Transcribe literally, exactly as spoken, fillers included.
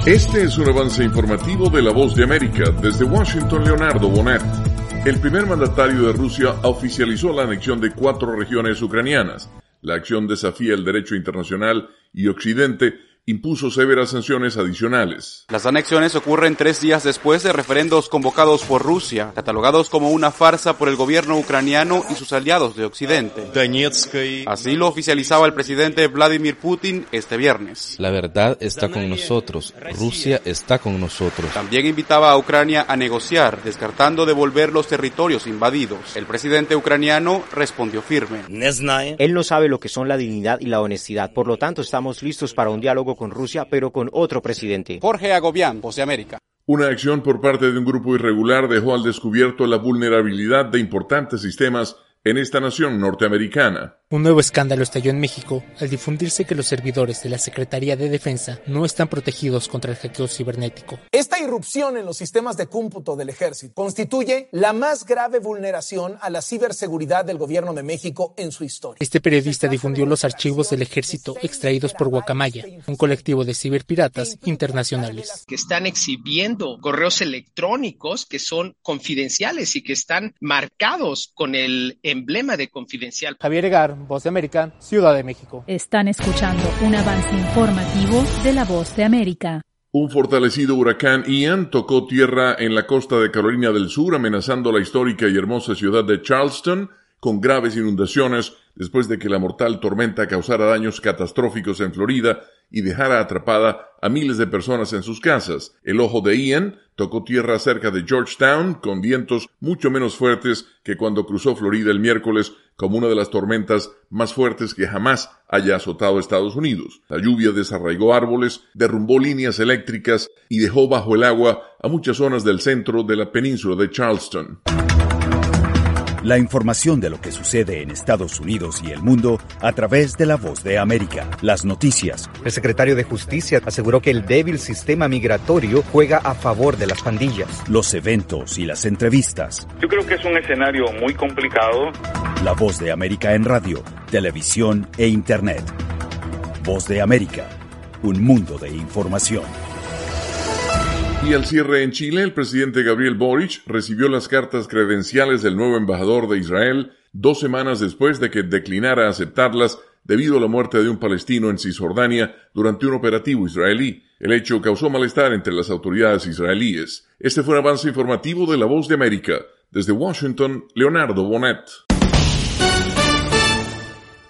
Este es un avance informativo de La Voz de América. Desde Washington, Leonardo Bonet. El primer mandatario de Rusia oficializó la anexión de cuatro regiones ucranianas. La acción desafía el derecho internacional y Occidente impuso severas sanciones adicionales. Las anexiones ocurren tres días después de referendos convocados por Rusia, catalogados como una farsa por el gobierno ucraniano y sus aliados de Occidente. Así lo oficializaba el presidente Vladimir Putin este viernes. La verdad está con nosotros, Rusia está con nosotros. También invitaba a Ucrania a negociar, descartando devolver los territorios invadidos. El presidente ucraniano respondió firme. Él no sabe lo que son la dignidad y la honestidad, por lo tanto estamos listos para un diálogo con Rusia, pero con otro presidente. Jorge Agobián, Voz de América. Una acción por parte de un grupo irregular dejó al descubierto la vulnerabilidad de importantes sistemas en esta nación norteamericana. Un nuevo escándalo estalló en México al difundirse que los servidores de la Secretaría de Defensa no están protegidos contra el hackeo cibernético. Esta irrupción en los sistemas de cómputo del ejército constituye la más grave vulneración a la ciberseguridad del gobierno de México en su historia. Este periodista difundió los archivos del ejército extraídos por Guacamaya, un colectivo de ciberpiratas internacionales. Que están exhibiendo correos electrónicos que son confidenciales y que están marcados con el emblema de confidencial. Javier Egar, Voz de América, Ciudad de México. Están escuchando un avance informativo de La Voz de América. Un fortalecido huracán Ian tocó tierra en la costa de Carolina del Sur, amenazando la histórica y hermosa ciudad de Charleston con graves inundaciones después de que la mortal tormenta causara daños catastróficos en Florida y dejara atrapada a miles de personas en sus casas. El ojo de Ian tocó tierra cerca de Georgetown con vientos mucho menos fuertes que cuando cruzó Florida el miércoles como una de las tormentas más fuertes que jamás haya azotado Estados Unidos. La lluvia desarraigó árboles, derrumbó líneas eléctricas y dejó bajo el agua a muchas zonas del centro de la península de Charleston. La información de lo que sucede en Estados Unidos y el mundo a través de La Voz de América. Las noticias. El secretario de Justicia aseguró que el débil sistema migratorio juega a favor de las pandillas. Los eventos y las entrevistas. Yo creo que es un escenario muy complicado. La Voz de América en radio, televisión e internet. Voz de América, un mundo de información. Y al cierre en Chile, el presidente Gabriel Boric recibió las cartas credenciales del nuevo embajador de Israel dos semanas después de que declinara aceptarlas debido a la muerte de un palestino en Cisjordania durante un operativo israelí. El hecho causó malestar entre las autoridades israelíes. Este fue un avance informativo de La Voz de América. Desde Washington, Leonardo Bonet.